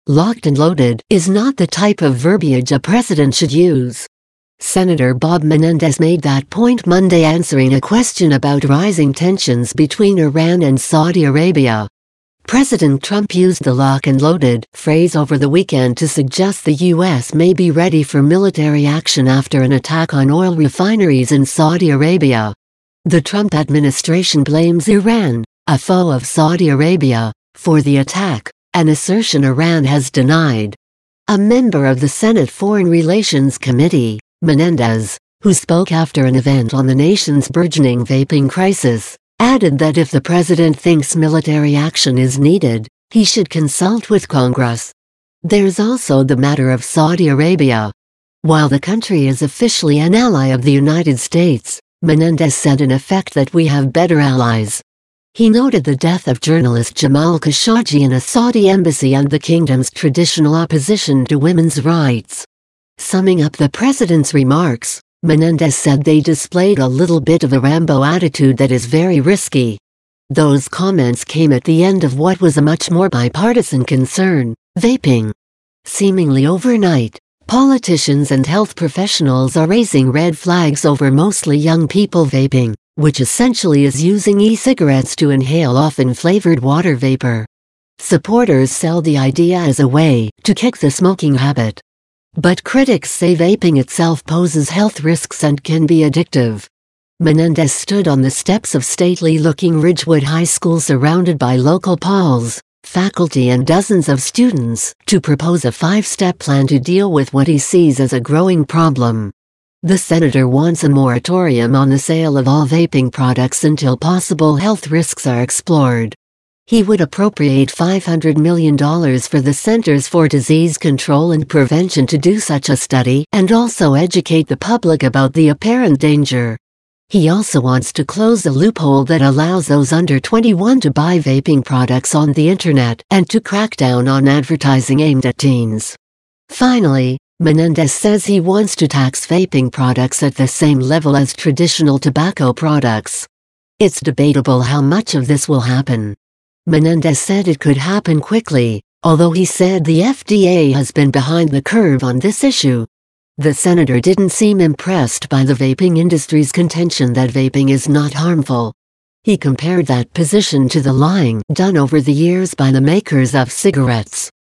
Locked and loaded is not the type of verbiage a president should use. Senator Bob Menendez made that point Monday answering a question about rising tensions between Iran and Saudi Arabia. President Trump used the lock and loaded phrase over the weekend to suggest the U.S. may be ready for military action after an attack on oil refineries in Saudi Arabia. The Trump administration blames Iran, a foe of Saudi Arabia, for the attack, an assertion Iran has denied. A member of the Senate Foreign Relations Committee, Menendez, who spoke after an event on the nation's burgeoning vaping crisis, added that if the president thinks military action is needed, he should consult with Congress. There's also the matter of Saudi Arabia. While the country is officially an ally of the United States, Menendez said in effect that we have better allies. He noted the death of journalist Jamal Khashoggi in a Saudi embassy and the kingdom's traditional opposition to women's rights. Summing up the president's remarks, Menendez said they displayed a little bit of a Rambo attitude that is very risky. Those comments came at the end of what was a much more bipartisan concern, vaping. Seemingly overnight, politicians and health professionals are raising red flags over mostly young people vaping, which essentially is using e-cigarettes to inhale often flavored water vapor. Supporters sell the idea as a way to kick the smoking habit. But critics say vaping itself poses health risks and can be addictive. Menendez stood on the steps of stately-looking Ridgewood High School surrounded by local Pauls, faculty and dozens of students, to propose a 5-step plan to deal with what he sees as a growing problem. The senator wants a moratorium on the sale of all vaping products until possible health risks are explored. He would appropriate $500 million for the Centers for Disease Control and Prevention to do such a study and also educate the public about the apparent danger. He also wants to close a loophole that allows those under 21 to buy vaping products on the internet and to crack down on advertising aimed at teens. Finally, Menendez says he wants to tax vaping products at the same level as traditional tobacco products. It's debatable how much of this will happen. Menendez said it could happen quickly, although he said the FDA has been behind the curve on this issue. The senator didn't seem impressed by the vaping industry's contention that vaping is not harmful. He compared that position to the lying done over the years by the makers of cigarettes.